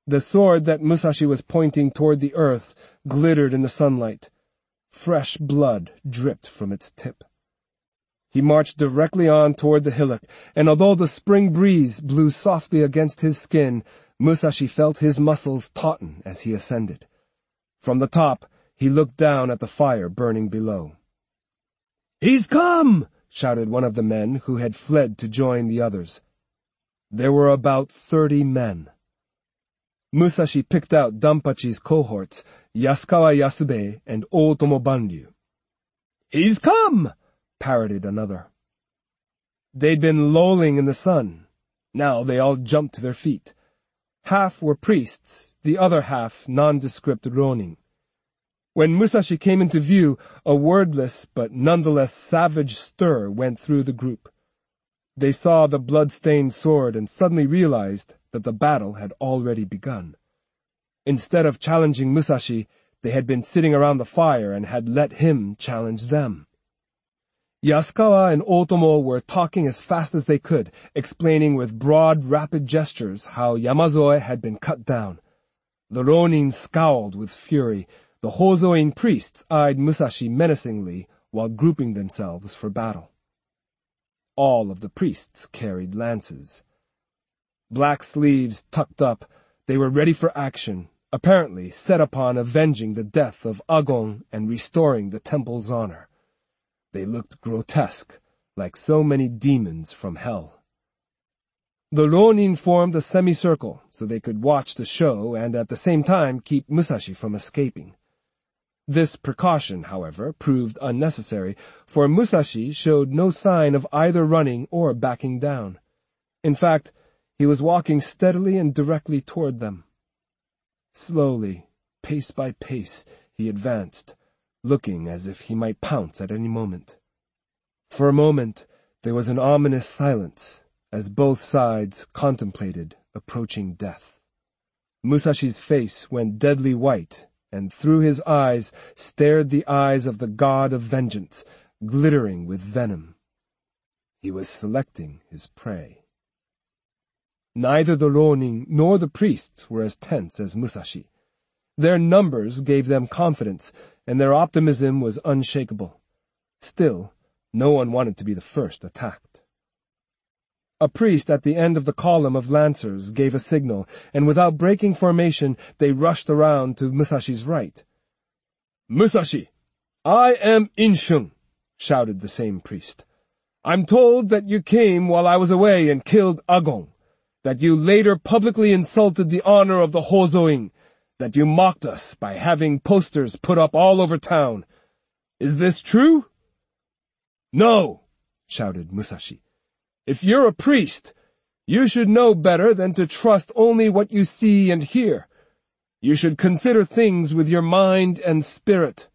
The sword that Musashi was pointing toward the earth glittered in the sunlight. Fresh blood dripped from its tip. He marched directly on toward the hillock, and although the spring breeze blew softly against his skin, Musashi felt his muscles tauten as he ascended. From the top, he looked down at the fire burning below. "He's come!" shouted one of the men who had fled to join the others. There were about 30 men. Musashi picked out Danpachi's cohorts, Yasukawa Yasube and Otomo Banryu. "He's come!" parroted another. They'd been lolling in the sun. Now they all jumped to their feet. Half were priests, the other half nondescript ronin. When Musashi came into view, a wordless but nonetheless savage stir went through the group. They saw the blood-stained sword and suddenly realized that the battle had already begun. Instead of challenging Musashi, they had been sitting around the fire and had let him challenge them. Yasukawa and Otomo were talking as fast as they could, explaining with broad, rapid gestures how Yamazoe had been cut down. The ronin scowled with fury. The Hozoin priests eyed Musashi menacingly while grouping themselves for battle. All of the priests carried lances. Black sleeves tucked up, they were ready for action, apparently set upon avenging the death of Agon and restoring the temple's honor. They looked grotesque, like so many demons from hell. The ronin formed a semicircle so they could watch the show and at the same time keep Musashi from escaping. This precaution, however, proved unnecessary, for Musashi showed no sign of either running or backing down. In fact, he was walking steadily and directly toward them. Slowly, pace by pace, he advanced, looking as if he might pounce at any moment. For a moment, there was an ominous silence as both sides contemplated approaching death. Musashi's face went deadly white, and through his eyes stared the eyes of the god of vengeance, glittering with venom. He was selecting his prey. Neither the ronin nor the priests were as tense as Musashi. Their numbers gave them confidence, and their optimism was unshakable. Still, no one wanted to be the first attacked. A priest at the end of the column of lancers gave a signal, and without breaking formation, they rushed around to Musashi's right. "Musashi, I am Inshun," shouted the same priest. "I'm told that you came while I was away and killed Agon, that you later publicly insulted the honor of the Hozoin, that you mocked us by having posters put up all over town. Is this true?" "No," shouted Musashi. "If you're a priest, you should know better than to trust only what you see and hear. You should consider things with your mind and spirit."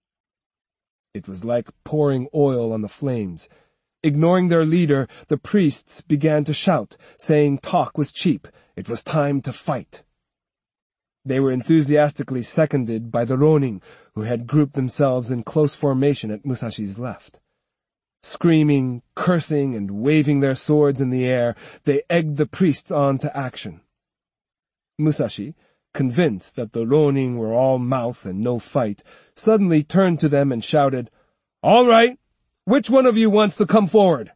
It was like pouring oil on the flames. Ignoring their leader, the priests began to shout, saying talk was cheap. It was time to fight. They were enthusiastically seconded by the ronin, who had grouped themselves in close formation at Musashi's left. Screaming, cursing, and waving their swords in the air, they egged the priests on to action. Musashi, convinced that the ronin were all mouth and no fight, suddenly turned to them and shouted, "All right, which one of you wants to come forward?"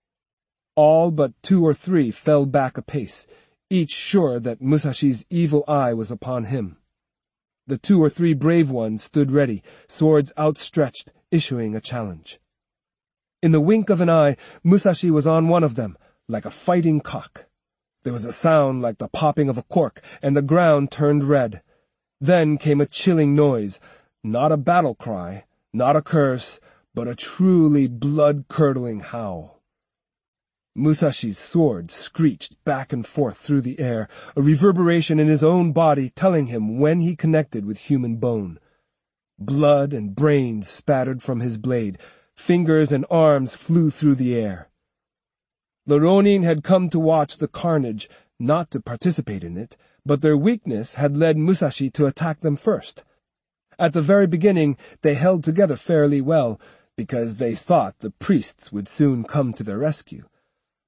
All but 2 or 3 fell back a pace, each sure that Musashi's evil eye was upon him. The 2 or 3 brave ones stood ready, swords outstretched, issuing a challenge. In the wink of an eye, Musashi was on one of them, like a fighting cock. There was a sound like the popping of a cork, and the ground turned red. Then came a chilling noise, not a battle cry, not a curse, but a truly blood-curdling howl. Musashi's sword screeched back and forth through the air, a reverberation in his own body telling him when he connected with human bone. Blood and brains spattered from his blade. Fingers and arms flew through the air. The ronin had come to watch the carnage, not to participate in it, but their weakness had led Musashi to attack them first. At the very beginning, they held together fairly well, because they thought the priests would soon come to their rescue.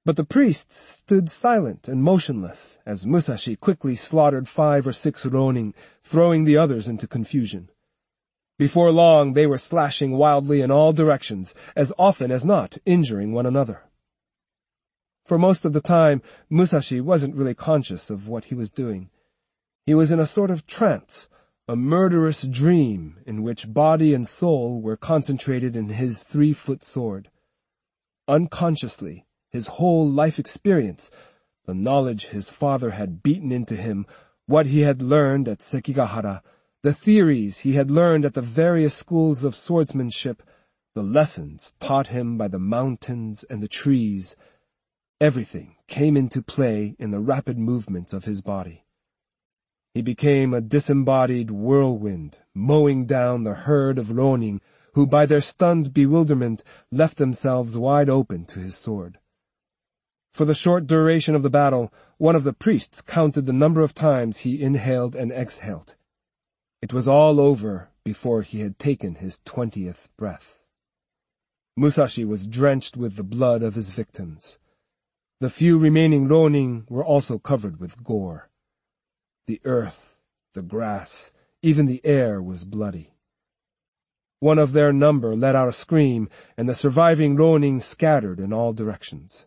But the priests stood silent and motionless as Musashi quickly slaughtered 5 or 6 Ronin, throwing the others into confusion. Before long, they were slashing wildly in all directions, as often as not injuring one another. For most of the time, Musashi wasn't really conscious of what he was doing. He was in a sort of trance, a murderous dream in which body and soul were concentrated in his 3-foot sword. Unconsciously, his whole life experience, the knowledge his father had beaten into him, what he had learned at Sekigahara, the theories he had learned at the various schools of swordsmanship, the lessons taught him by the mountains and the trees, everything came into play in the rapid movements of his body. He became a disembodied whirlwind, mowing down the herd of Ronin, who by their stunned bewilderment left themselves wide open to his sword. For the short duration of the battle, one of the priests counted the number of times he inhaled and exhaled. It was all over before he had taken his 20th breath. Musashi was drenched with the blood of his victims. The few remaining Ronin were also covered with gore. The earth, the grass, even the air was bloody. One of their number let out a scream, and the surviving Ronin scattered in all directions.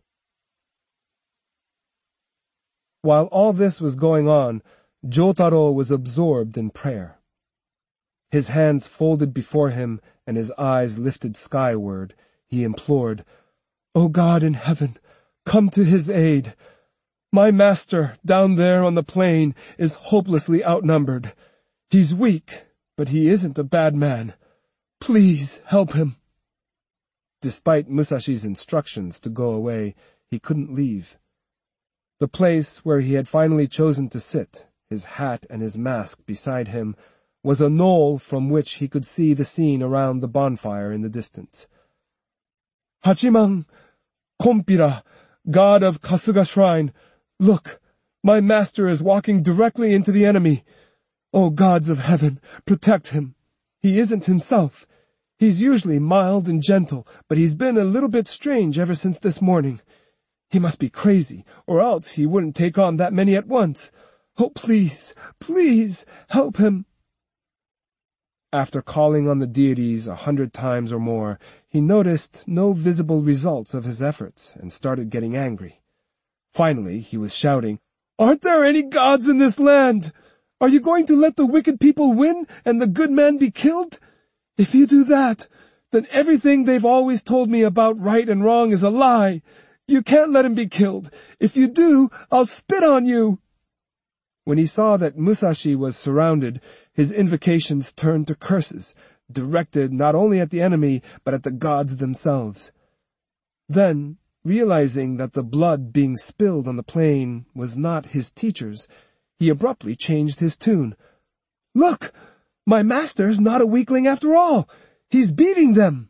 While all this was going on, Jotaro was absorbed in prayer. His hands folded before him and his eyes lifted skyward, he implored, "O God in heaven, come to his aid. My master, down there on the plain, is hopelessly outnumbered. He's weak, but he isn't a bad man. Please help him." Despite Musashi's instructions to go away, he couldn't leave. The place where he had finally chosen to sit, his hat and his mask beside him, was a knoll from which he could see the scene around the bonfire in the distance. "Hachiman, Kompira, god of Kasuga Shrine, look, my master is walking directly into the enemy. O gods of heaven, protect him. He isn't himself. He's usually mild and gentle, but he's been a little bit strange ever since this morning. He must be crazy, or else he wouldn't take on that many at once. Oh, please, please, help him." After calling on the deities 100 times or more, he noticed no visible results of his efforts and started getting angry. Finally, he was shouting, "Aren't there any gods in this land? Are you going to let the wicked people win and the good man be killed? If you do that, then everything they've always told me about right and wrong is a lie. You can't let him be killed. If you do, I'll spit on you." When he saw that Musashi was surrounded, his invocations turned to curses, directed not only at the enemy, but at the gods themselves. Then, realizing that the blood being spilled on the plain was not his teacher's, he abruptly changed his tune. "Look! My master's not a weakling after all! He's beating them!"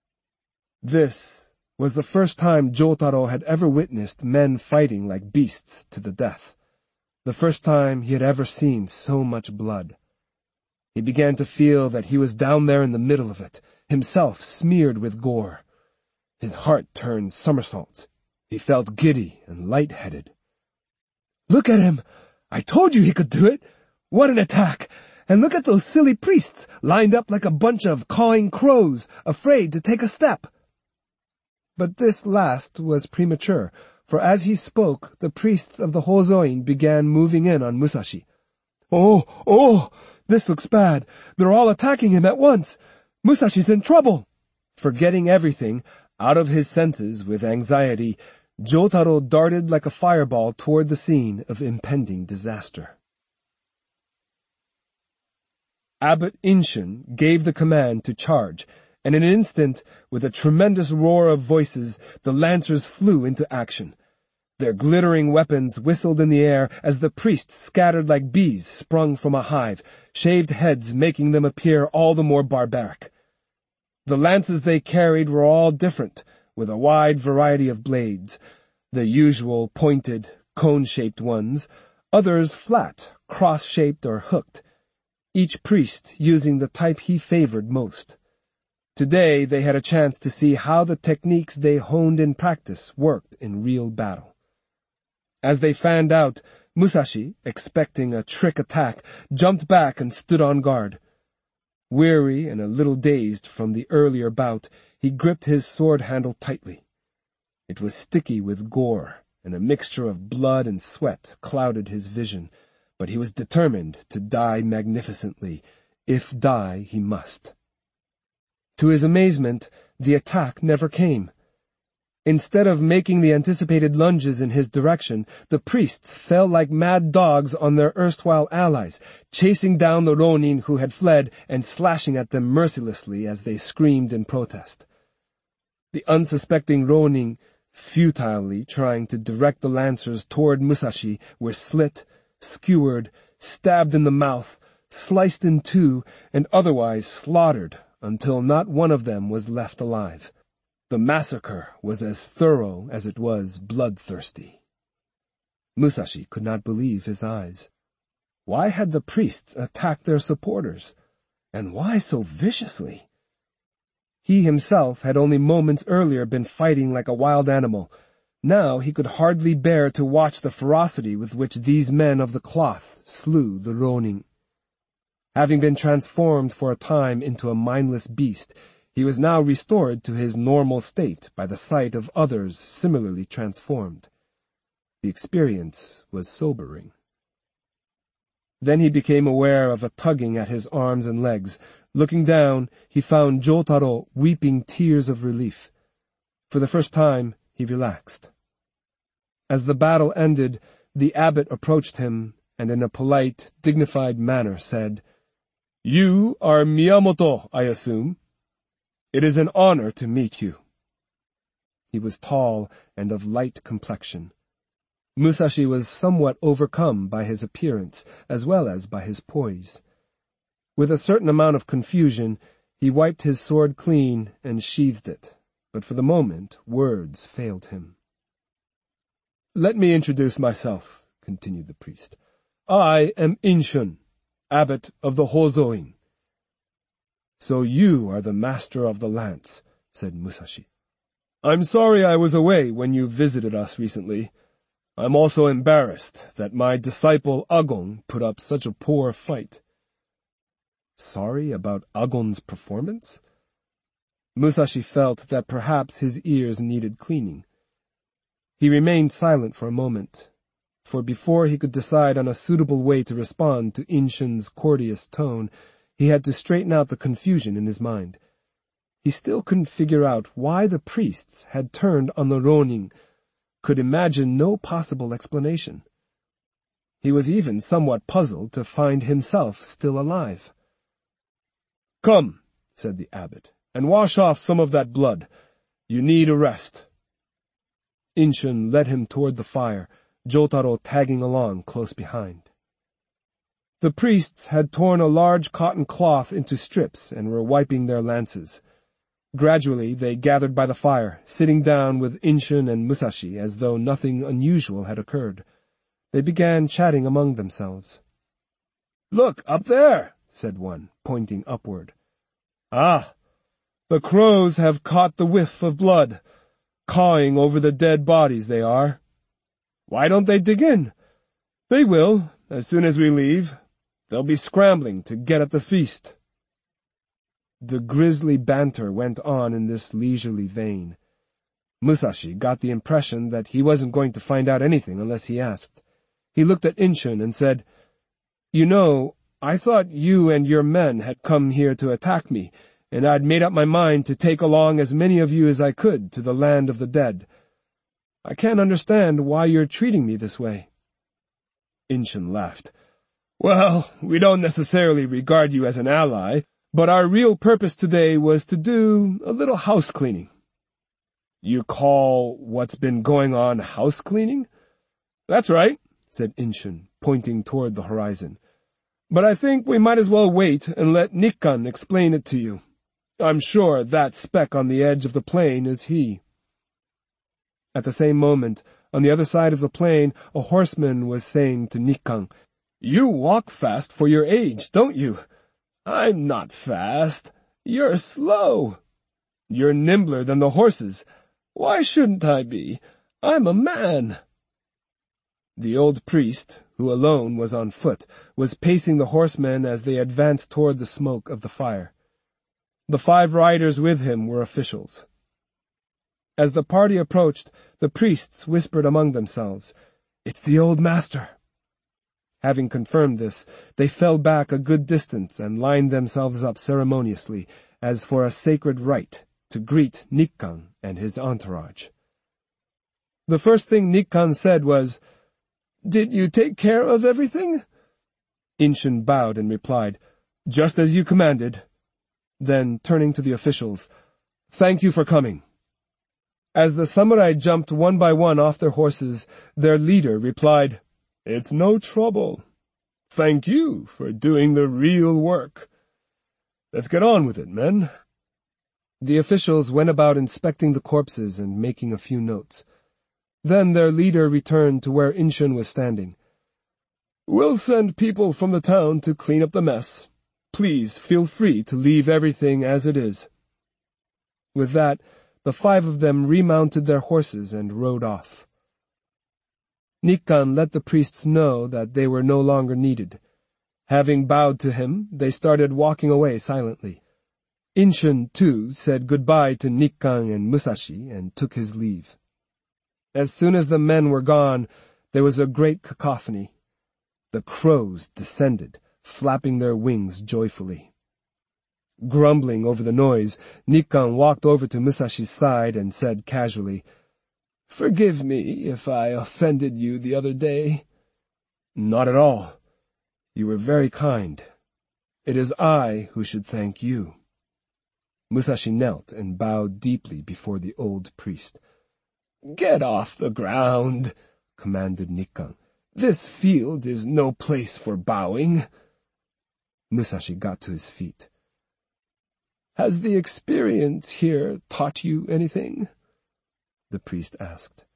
This was the first time Jotaro had ever witnessed men fighting like beasts to the death. The first time he had ever seen so much blood. He began to feel that he was down there in the middle of it, himself smeared with gore. His heart turned somersaults. He felt giddy and light-headed. "Look at him! I told you he could do it! What an attack! And look at those silly priests, lined up like a bunch of cawing crows, afraid to take a step." But this last was premature, for as he spoke, the priests of the Hozoin began moving in on Musashi. Oh, this looks bad. They're all attacking him at once. Musashi's in trouble." Forgetting everything, out of his senses with anxiety, Jotaro darted like a fireball toward the scene of impending disaster. Abbot Inshin gave the command to charge, and in an instant, with a tremendous roar of voices, the lancers flew into action. Their glittering weapons whistled in the air as the priests scattered like bees sprung from a hive, shaved heads making them appear all the more barbaric. The lances they carried were all different, with a wide variety of blades, the usual pointed, cone-shaped ones, others flat, cross-shaped or hooked, each priest using the type he favored most. Today they had a chance to see how the techniques they honed in practice worked in real battle. As they fanned out, Musashi, expecting a trick attack, jumped back and stood on guard. Weary and a little dazed from the earlier bout, he gripped his sword handle tightly. It was sticky with gore, and a mixture of blood and sweat clouded his vision, but he was determined to die magnificently, if die he must. To his amazement, the attack never came. Instead of making the anticipated lunges in his direction, the priests fell like mad dogs on their erstwhile allies, chasing down the Ronin who had fled and slashing at them mercilessly as they screamed in protest. The unsuspecting Ronin, futilely trying to direct the lancers toward Musashi, were slit, skewered, stabbed in the mouth, sliced in two, and otherwise slaughtered until not one of them was left alive. The massacre was as thorough as it was bloodthirsty. Musashi could not believe his eyes. Why had the priests attacked their supporters? And why so viciously? He himself had only moments earlier been fighting like a wild animal. Now he could hardly bear to watch the ferocity with which these men of the cloth slew the Ronin. Having been transformed for a time into a mindless beast, he was now restored to his normal state by the sight of others similarly transformed. The experience was sobering. Then he became aware of a tugging at his arms and legs. Looking down, he found Jotaro weeping tears of relief. For the first time, he relaxed. As the battle ended, the abbot approached him and in a polite, dignified manner said, "You are Miyamoto, I assume. It is an honor to meet you." He was tall and of light complexion. Musashi was somewhat overcome by his appearance as well as by his poise. With a certain amount of confusion, he wiped his sword clean and sheathed it, but for the moment words failed him. "Let me introduce myself," continued the priest. "I am Inshun, abbot of the Hozoin." "So you are the master of the lance," said Musashi. "I'm sorry I was away when you visited us recently. I'm also embarrassed that my disciple Agon put up such a poor fight." Sorry about Agon's performance? Musashi felt that perhaps his ears needed cleaning. He remained silent for a moment, for before he could decide on a suitable way to respond to Inshun's courteous tone, he had to straighten out the confusion in his mind. He still couldn't figure out why the priests had turned on the Ronin, could imagine no possible explanation. He was even somewhat puzzled to find himself still alive. "Come," said the abbot, "and wash off some of that blood. You need a rest." Inshun led him toward the fire, Jotaro tagging along close behind. The priests had torn a large cotton cloth into strips and were wiping their lances. Gradually they gathered by the fire, sitting down with Inshun and Musashi as though nothing unusual had occurred. They began chatting among themselves. "Look, up there," said one, pointing upward. "Ah, the crows have caught the whiff of blood. Cawing over the dead bodies they are. Why don't they dig in? They will, as soon as we leave. They'll be scrambling to get at the feast." The grisly banter went on in this leisurely vein. Musashi got the impression that he wasn't going to find out anything unless he asked. He looked at Inshun and said, "You know, I thought you and your men had come here to attack me, and I'd made up my mind to take along as many of you as I could to the land of the dead. I can't understand why you're treating me this way." Inshun laughed. "Well, we don't necessarily regard you as an ally, but our real purpose today was to do a little house cleaning." "You call what's been going on house cleaning?" "That's right," said Inshun, pointing toward the horizon. "But I think we might as well wait and let Nikkan explain it to you. I'm sure that speck on the edge of the plain is he." At the same moment, on the other side of the plain, a horseman was saying to Nikkan, "You walk fast for your age, don't you?" "I'm not fast. You're slow," You're nimbler than the horses. Why shouldn't I be? I'm a man. The old priest, who alone was on foot, was pacing the horsemen as they advanced toward the smoke of the fire. The 5 riders with him were officials. As the party approached, the priests whispered among themselves, "It's the old master." Having confirmed this, they fell back a good distance and lined themselves up ceremoniously, as for a sacred rite, to greet Nikkan and his entourage. The first thing Nikkan said was, "Did you take care of everything?" Inshun bowed and replied, "Just as you commanded." Then, turning to the officials, "Thank you for coming." As the samurai jumped one by one off their horses, their leader replied, "It's no trouble. Thank you for doing the real work. Let's get on with it, men." The officials went about inspecting the corpses and making a few notes. Then their leader returned to where Inshun was standing. "We'll send people from the town to clean up the mess. Please feel free to leave everything as it is." With that, the 5 of them remounted their horses and rode off. Nikkan let the priests know that they were no longer needed. Having bowed to him, they started walking away silently. Inshun, too, said goodbye to Nikkan and Musashi and took his leave. As soon as the men were gone, there was a great cacophony. The crows descended, flapping their wings joyfully. Grumbling over the noise, Nikkan walked over to Musashi's side and said casually, "Forgive me if I offended you the other day." "Not at all. You were very kind. It is I who should thank you." Musashi knelt and bowed deeply before the old priest. "Get off the ground," commanded Nikkan. "This field is no place for bowing." Musashi got to his feet. "Has the experience here taught you anything?" the priest asked.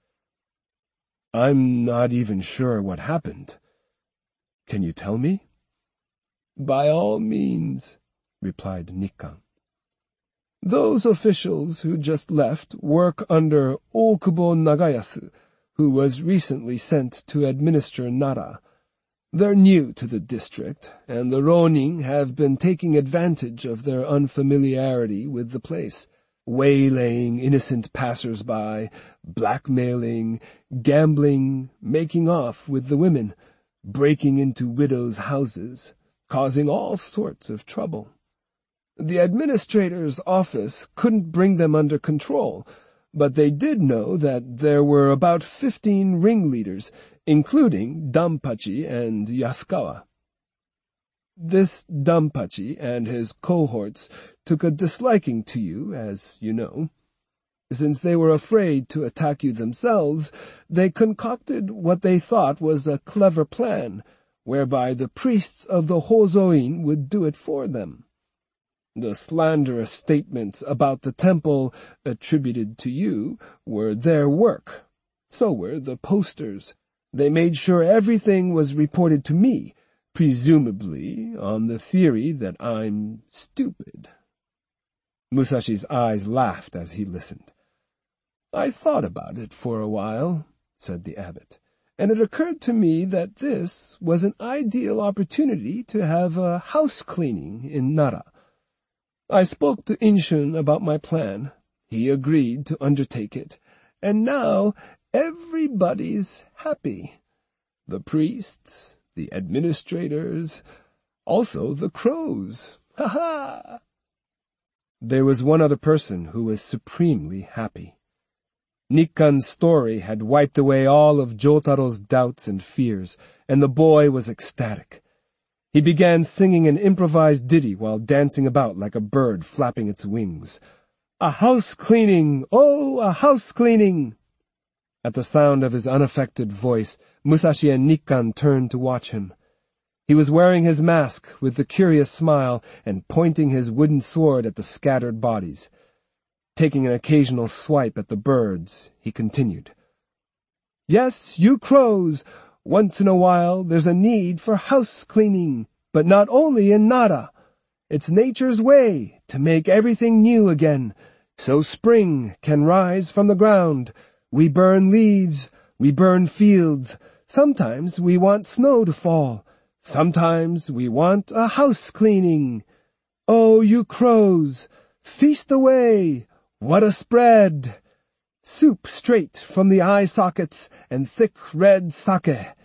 "I'm not even sure what happened. Can you tell me?" "By all means," replied Nikkan. "Those officials who just left work under Okubo Nagayasu, who was recently sent to administer Nara. They're new to the district, and the Ronin have been taking advantage of their unfamiliarity with the place, waylaying innocent passers-by, blackmailing, gambling, making off with the women, breaking into widows' houses, causing all sorts of trouble. The administrator's office couldn't bring them under control, but they did know that there were about 15 ringleaders, including Dampachi and Yasukawa. This Dampachi and his cohorts took a disliking to you, as you know. Since they were afraid to attack you themselves, they concocted what they thought was a clever plan, whereby the priests of the Hozoin would do it for them. The slanderous statements about the temple attributed to you were their work. So were the posters. They made sure everything was reported to me, presumably on the theory that I'm stupid." Musashi's eyes laughed as he listened. "I thought about it for a while," said the abbot, "and it occurred to me that this was an ideal opportunity to have a house cleaning in Nara. I spoke to Inshun about my plan. He agreed to undertake it, and now everybody's happy. The priests, the administrators, also the crows. Ha ha!" There was one other person who was supremely happy. Nikkan's story had wiped away all of Jotaro's doubts and fears, and the boy was ecstatic. He began singing an improvised ditty while dancing about like a bird flapping its wings. "A house cleaning! Oh, a house cleaning!" At the sound of his unaffected voice, Musashi and Nikkan turned to watch him. He was wearing his mask with the curious smile and pointing his wooden sword at the scattered bodies. Taking an occasional swipe at the birds, he continued. "Yes, you crows! Once in a while there's a need for house cleaning, but not only in Nara. It's nature's way to make everything new again, So spring can rise from the ground. We burn leaves, we burn fields. Sometimes we want snow to fall. Sometimes we want a house cleaning. Oh, you crows, feast away! What a spread! Soup straight from the eye sockets and thick red sake.